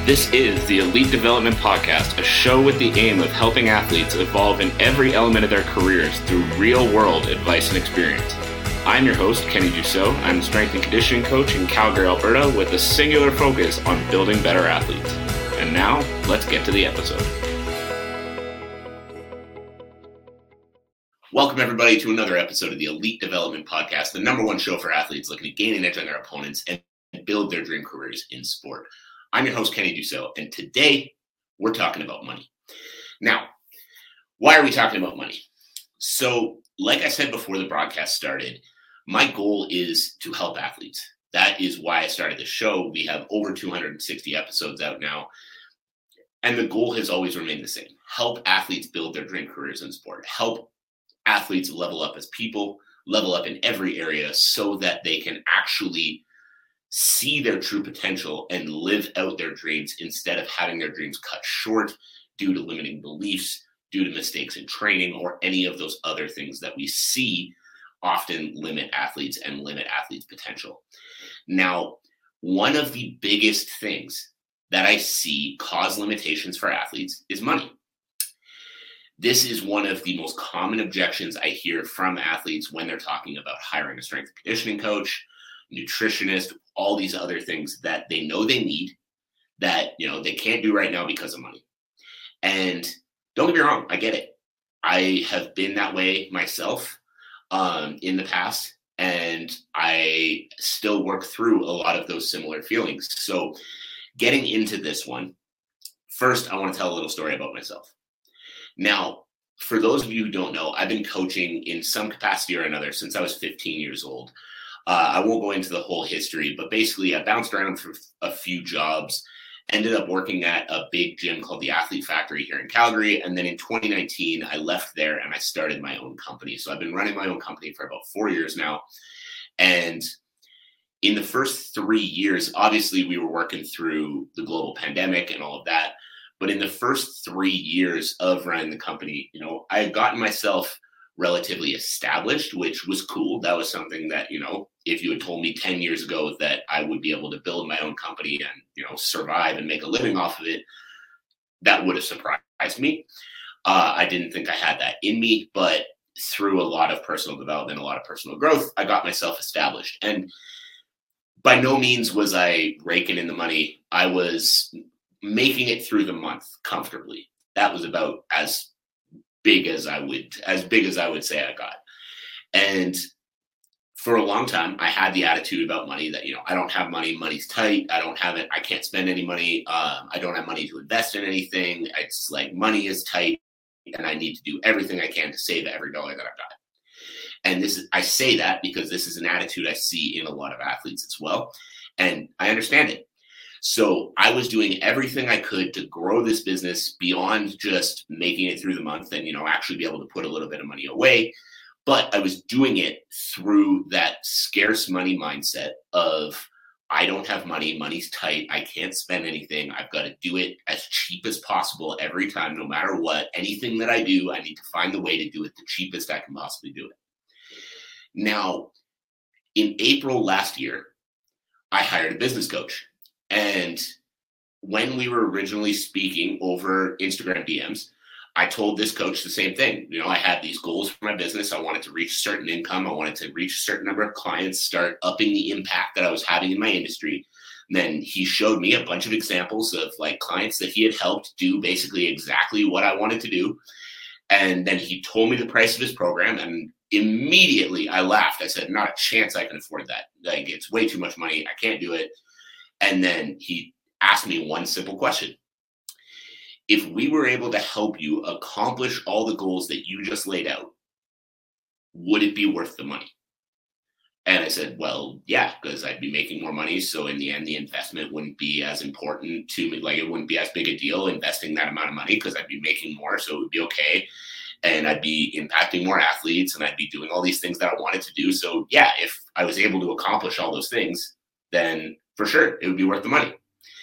This is the Elite Development Podcast, a show with the aim of helping athletes evolve in every element of their careers through real-world advice and experience. I'm your host, Kenny Dussault. I'm a strength and conditioning coach in Calgary, Alberta, with a singular focus on building better athletes. And now, let's get to the episode. Welcome, everybody, to another episode of the Elite Development Podcast, the number one show for athletes looking to gain an edge on their opponents and build their dream careers in sport. I'm your host, Kenny Dussault, and today we're talking about money. Now, why are we talking about money? So, like I said before the broadcast started, my goal is to help athletes. That is why I started the show. We have over 260 episodes out now, and the goal has always remained the same. Help athletes build their dream careers in sport. Help athletes level up as people, level up in every area so that they can actually see their true potential and live out their dreams instead of having their dreams cut short due to limiting beliefs, due to mistakes in training, or any of those other things that we see often limit athletes and limit athletes' potential. Now, one of the biggest things that I see cause limitations for athletes is money. This is one of the most common objections I hear from athletes when they're talking about hiring a strength and conditioning coach, nutritionist, all these other things that they know they need that, they can't do right now because of money. And don't get me wrong, I get it. I have been that way myself in the past, and I still work through a lot of those similar feelings. So getting into this one, first, I want to tell a little story about myself. Now, for those of you who don't know, I've been coaching in some capacity or another since I was 15 years old. I won't go into the whole history, but basically I bounced around for a few jobs, ended up working at a big gym called the Athlete Factory here in Calgary. And then in 2019, I left there and I started my own company. So I've been running my own company for about 4 years now. And in the first 3 years, obviously we were working through the global pandemic and all of that. But in the first 3 years of running the company, I had gotten myself relatively established, which was cool. That was something that, if you had told me 10 years ago that I would be able to build my own company and, survive and make a living off of it, that would have surprised me. I didn't think I had that in me, but through a lot of personal development, a lot of personal growth, I got myself established. And by no means was I raking in the money. I was making it through the month comfortably. That was about as big as I would say I got. And for a long time, I had the attitude about money that, I don't have money, money's tight, I don't have it, I can't spend any money, I don't have money to invest in anything, it's like money is tight, and I need to do everything I can to save every dollar that I've got. And I say that because this is an attitude I see in a lot of athletes as well, and I understand it. So I was doing everything I could to grow this business beyond just making it through the month and, actually be able to put a little bit of money away. But I was doing it through that scarce money mindset of, I don't have money, money's tight, I can't spend anything, I've got to do it as cheap as possible every time, no matter what. Anything that I do, I need to find the way to do it the cheapest I can possibly do it. Now, in April last year, I hired a business coach. And when we were originally speaking over Instagram DMs, I told this coach the same thing. I had these goals for my business. I wanted to reach a certain income. I wanted to reach a certain number of clients, start upping the impact that I was having in my industry. And then he showed me a bunch of examples of clients that he had helped do basically exactly what I wanted to do. And then he told me the price of his program, and immediately I laughed. I said, not a chance I can afford that. It's way too much money. I can't do it. And then he asked me one simple question. If we were able to help you accomplish all the goals that you just laid out, would it be worth the money? And I said, well, yeah, because I'd be making more money. So in the end, the investment wouldn't be as important to me. It wouldn't be as big a deal investing that amount of money because I'd be making more. So it would be okay. And I'd be impacting more athletes and I'd be doing all these things that I wanted to do. So yeah, if I was able to accomplish all those things, then for sure, it would be worth the money.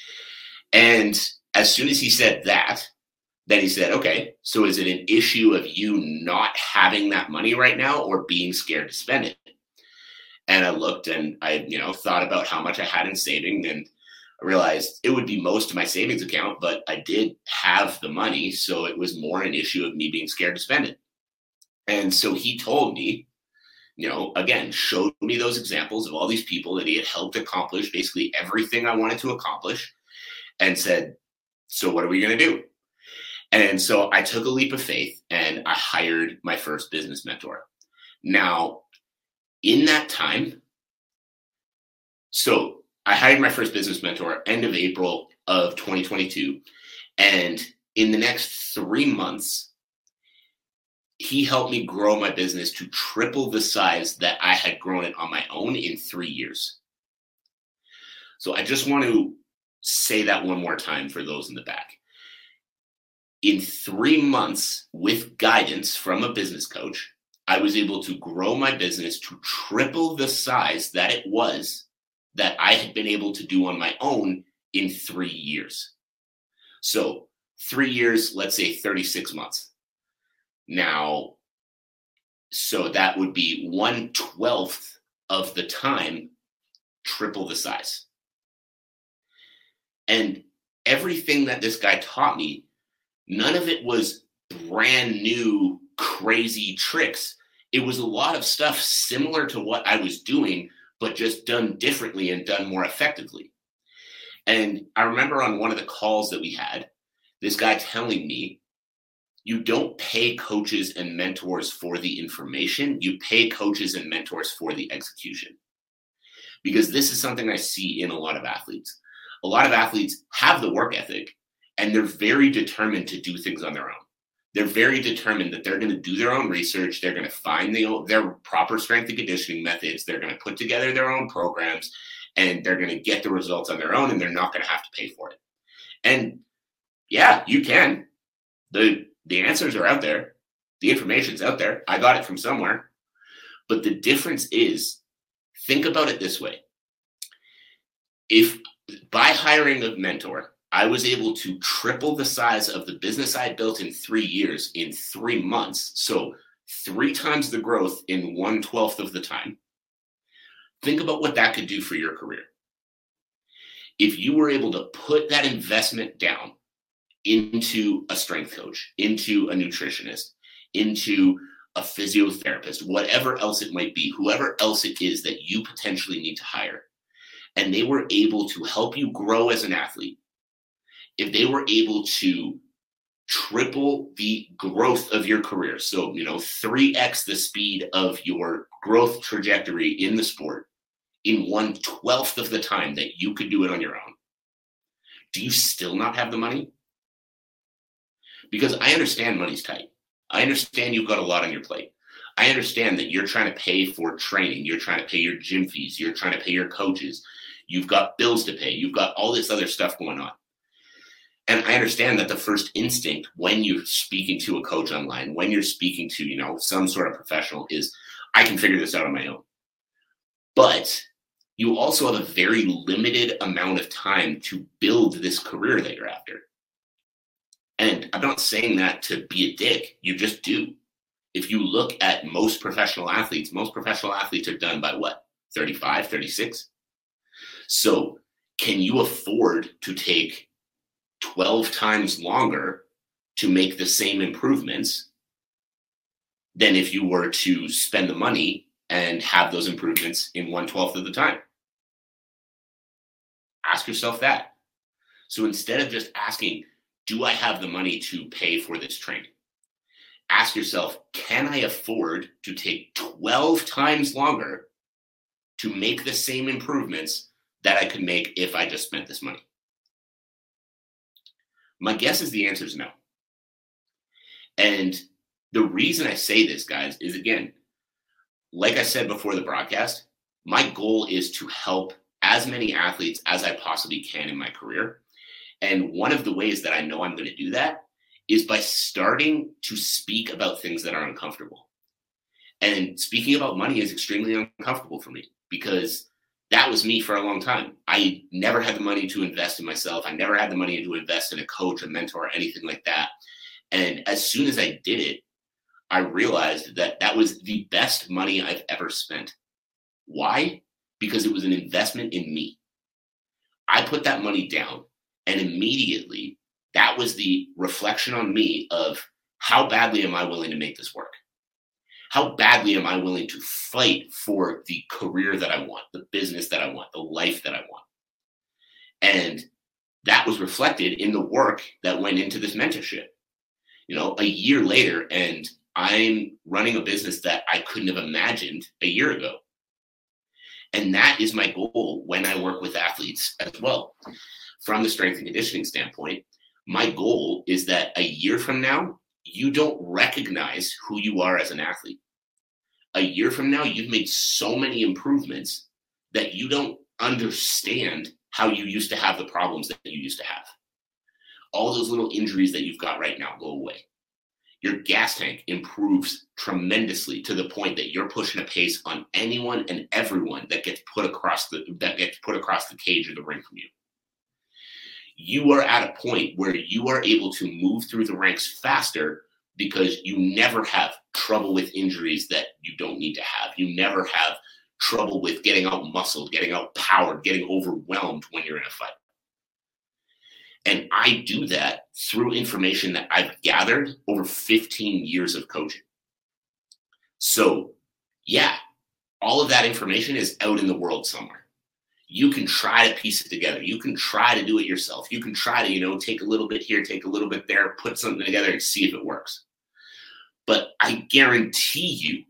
And as soon as he said that, then he said, okay, so is it an issue of you not having that money right now or being scared to spend it? And I looked and I, thought about how much I had in saving. And I realized it would be most of my savings account, but I did have the money. So it was more an issue of me being scared to spend it. And so he told me, again, showed me those examples of all these people that he had helped accomplish basically everything I wanted to accomplish, and said, so what are we going to do? And so I took a leap of faith and I hired my first business mentor. Now, in that time, so I hired my first business mentor end of April of 2022. And in the next 3 months, he helped me grow my business to triple the size that I had grown it on my own in 3 years. So I just want to say that one more time for those in the back. In 3 months, with guidance from a business coach, I was able to grow my business to triple the size that it was that I had been able to do on my own in 3 years. So 3 years, let's say 36 months. Now, so that would be 1/12 of the time, triple the size. And everything that this guy taught me, none of it was brand new, crazy tricks. It was a lot of stuff similar to what I was doing, but just done differently and done more effectively. And I remember on one of the calls that we had, this guy telling me, you don't pay coaches and mentors for the information, you pay coaches and mentors for the execution. Because this is something I see in a lot of athletes. A lot of athletes have the work ethic and they're very determined to do things on their own. They're very determined that they're going to do their own research. They're going to find their proper strength and conditioning methods. They're going to put together their own programs and they're going to get the results on their own, and they're not going to have to pay for it. And yeah, you can. The answers are out there. The information's out there. I got it from somewhere. But the difference is, think about it this way. If by hiring a mentor, I was able to triple the size of the business I built in 3 years in 3 months, so 3 times the growth in 1/12 of the time, think about what that could do for your career. If you were able to put that investment down into a strength coach, into a nutritionist, into a physiotherapist, whatever else it might be, whoever else it is that you potentially need to hire, and they were able to help you grow as an athlete, if they were able to triple the growth of your career, so 3x the speed of your growth trajectory in the sport in 1/12 of the time that you could do it on your own, do you still not have the money? Because I understand money's tight. I understand you've got a lot on your plate. I understand that you're trying to pay for training. You're trying to pay your gym fees. You're trying to pay your coaches. You've got bills to pay. You've got all this other stuff going on. And I understand that the first instinct when you're speaking to a coach online, when you're speaking to, some sort of professional, is, I can figure this out on my own. But you also have a very limited amount of time to build this career that you're after. And I'm not saying that to be a dick. You just do. If you look at most professional athletes are done by what? 35, 36? So can you afford to take 12 times longer to make the same improvements than if you were to spend the money and have those improvements in 1/12 of the time? Ask yourself that. So instead of just asking, do I have the money to pay for this training? Ask yourself, can I afford to take 12 times longer to make the same improvements that I could make if I just spent this money? My guess is the answer is no. And the reason I say this, guys, is, again, like I said before the broadcast, my goal is to help as many athletes as I possibly can in my career. And one of the ways that I know I'm going to do that is by starting to speak about things that are uncomfortable. And speaking about money is extremely uncomfortable for me because that was me for a long time. I never had the money to invest in myself. I never had the money to invest in a coach, a mentor, anything like that. And as soon as I did it, I realized that that was the best money I've ever spent. Why? Because it was an investment in me. I put that money down, and immediately that was the reflection on me of how badly am I willing to make this work? How badly am I willing to fight for the career that I want, the business that I want, the life that I want? And that was reflected in the work that went into this mentorship. A year later, and I'm running a business that I couldn't have imagined a year ago. And that is my goal when I work with athletes as well. From the strength and conditioning standpoint, my goal is that a year from now, you don't recognize who you are as an athlete. A year from now, you've made so many improvements that you don't understand how you used to have the problems that you used to have. All those little injuries that you've got right now go away. Your gas tank improves tremendously to the point that you're pushing a pace on anyone and everyone that gets put across the cage or the ring from you. You are at a point where you are able to move through the ranks faster because you never have trouble with injuries that you don't need to have. You never have trouble with getting out muscled, getting out powered, getting overwhelmed when you're in a fight. And I do that through information that I've gathered over 15 years of coaching. So, yeah, all of that information is out in the world somewhere. You can try to piece it together. You can try to do it yourself. You can try to, take a little bit here, take a little bit there, put something together and see if it works. But I guarantee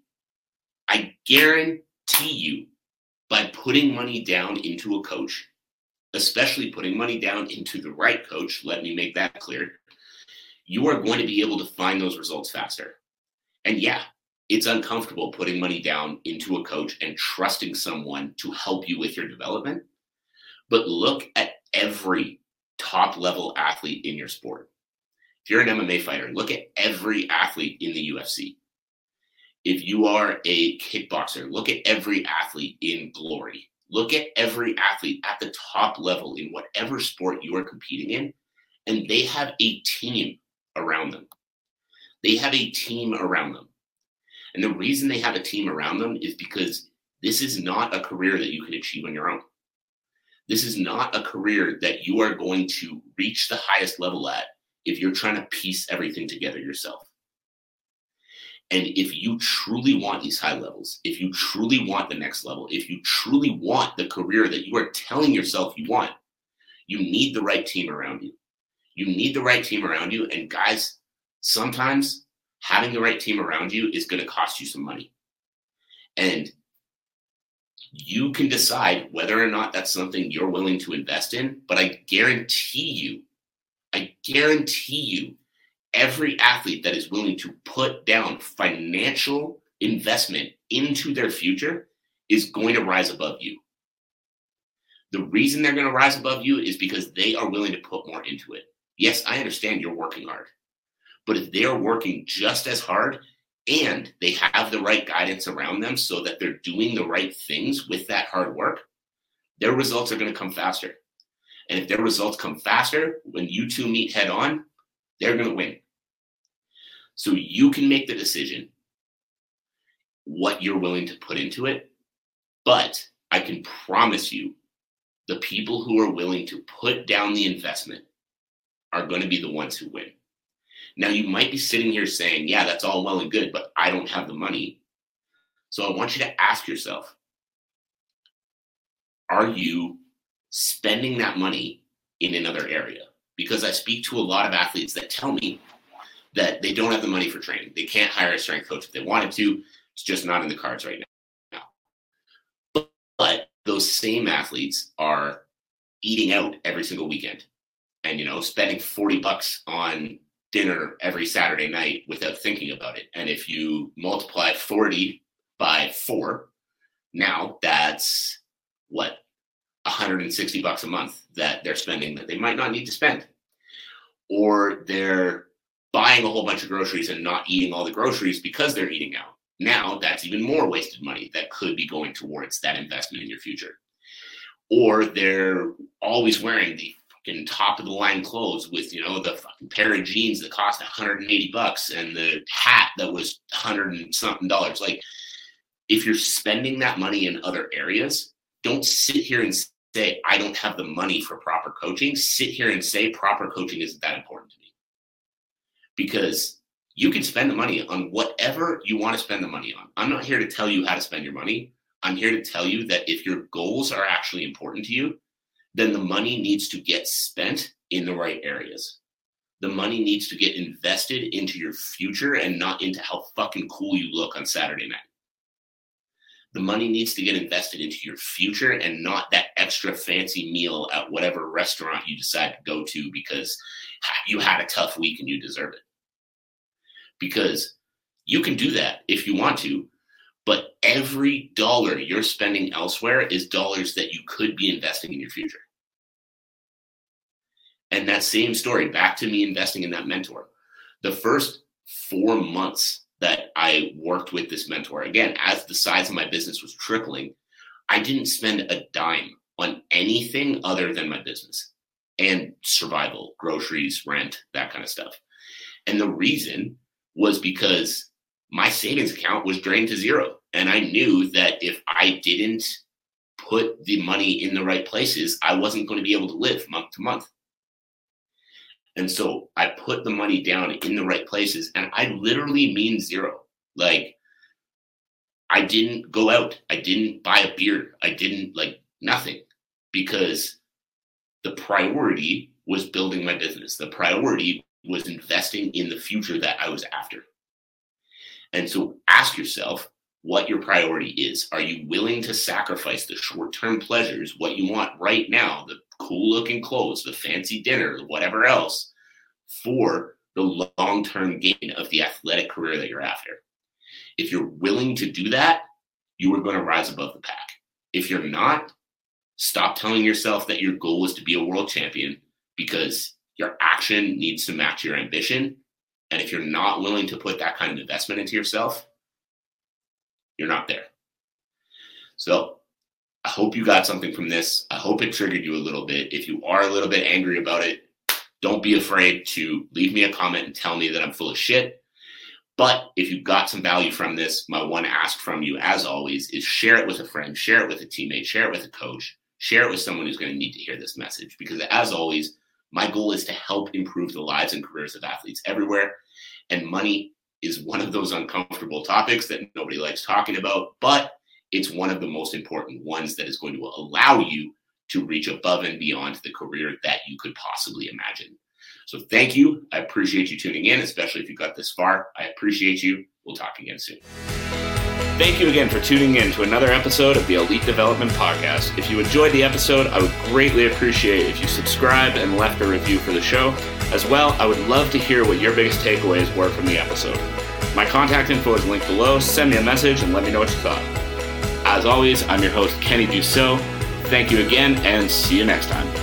you, by putting money down into a coach, especially putting money down into the right coach, let me make that clear, you are going to be able to find those results faster. And yeah, it's uncomfortable putting money down into a coach and trusting someone to help you with your development. But look at every top level athlete in your sport. If you're an MMA fighter, look at every athlete in the UFC. If you are a kickboxer, look at every athlete in Glory. Look at every athlete at the top level in whatever sport you are competing in, and they have a team around them. They have a team around them. And the reason they have a team around them is because this is not a career that you can achieve on your own. This is not a career that you are going to reach the highest level at if you're trying to piece everything together yourself. And if you truly want these high levels, if you truly want the next level, if you truly want the career that you are telling yourself you want, you need the right team around you. You need the right team around you. And guys, sometimes having the right team around you is going to cost you some money. And you can decide whether or not that's something you're willing to invest in. But I guarantee you, every athlete that is willing to put down financial investment into their future is going to rise above you. The reason they're going to rise above you is because they are willing to put more into it. Yes, I understand you're working hard, but if they're working just as hard and they have the right guidance around them so that they're doing the right things with that hard work, their results are going to come faster. And if their results come faster, when you two meet head on, they're going to win. So you can make the decision what you're willing to put into it. But I can promise you, the people who are willing to put down the investment are going to be the ones who win. Now, you might be sitting here saying, yeah, that's all well and good, but I don't have the money. So I want you to ask yourself, are you spending that money in another area? Because I speak to a lot of athletes that tell me that they don't have the money for training. They can't hire a strength coach if they wanted to. It's just not in the cards right now. But those same athletes are eating out every single weekend and, spending $40 on dinner every Saturday night without thinking about it. And if you multiply 40 by 4, now that's $160 a month that they're spending that they might not need to spend. Or they're buying a whole bunch of groceries and not eating all the groceries because they're eating out. Now that's even more wasted money that could be going towards that investment in your future. Or they're always wearing the fucking top of the line clothes with, the fucking pair of jeans that cost $180 and the hat that was $100 and something. Like, if you're spending that money in other areas, don't sit here and say, I don't have the money for proper coaching, sit here and say proper coaching isn't that important to me. Because you can spend the money on whatever you want to spend the money on. I'm not here to tell you how to spend your money. I'm here to tell you that if your goals are actually important to you, then the money needs to get spent in the right areas. The money needs to get invested into your future and not into how fucking cool you look on Saturday night. The money needs to get invested into your future and not that extra fancy meal at whatever restaurant you decide to go to because you had a tough week and you deserve it. Because you can do that if you want to, but every dollar you're spending elsewhere is dollars that you could be investing in your future. And that same story, back to me investing in that mentor. The first 4 months that I worked with this mentor, again, as the size of my business was tripling, I didn't spend a dime on anything other than my business and survival, groceries, rent, that kind of stuff. And the reason was because my savings account was drained to zero. And I knew that if I didn't put the money in the right places, I wasn't going to be able to live month to month. And so I put the money down in the right places, and I literally mean zero. Like, I didn't go out. I didn't buy a beer. I didn't nothing, because the priority was building my business. The priority was investing in the future that I was after. And so ask yourself what your priority is. Are you willing to sacrifice the short-term pleasures, what you want right now, the cool-looking clothes, the fancy dinner, whatever else, for the long-term gain of the athletic career that you're after? If you're willing to do that, you are going to rise above the pack. If you're not, stop telling yourself that your goal is to be a world champion, because your action needs to match your ambition. And if you're not willing to put that kind of investment into yourself, you're not there. So I hope you got something from this. I hope it triggered you a little bit. If you are a little bit angry about it, don't be afraid to leave me a comment and tell me that I'm full of shit. But if you got some value from this, my one ask from you, as always, is share it with a friend, share it with a teammate, share it with a coach, share it with someone who's going to need to hear this message. Because as always, my goal is to help improve the lives and careers of athletes everywhere. And money is one of those uncomfortable topics that nobody likes talking about, but it's one of the most important ones that is going to allow you to reach above and beyond the career that you could possibly imagine. So thank you. I appreciate you tuning in, especially if you got this far. I appreciate you. We'll talk again soon. Thank you again for tuning in to another episode of the Elite Development Podcast. If you enjoyed the episode, I would greatly appreciate if you subscribed and left a review for the show. As well, I would love to hear what your biggest takeaways were from the episode. My contact info is linked below. Send me a message and let me know what you thought. As always, I'm your host, Kenny Dussault. Thank you again, and see you next time.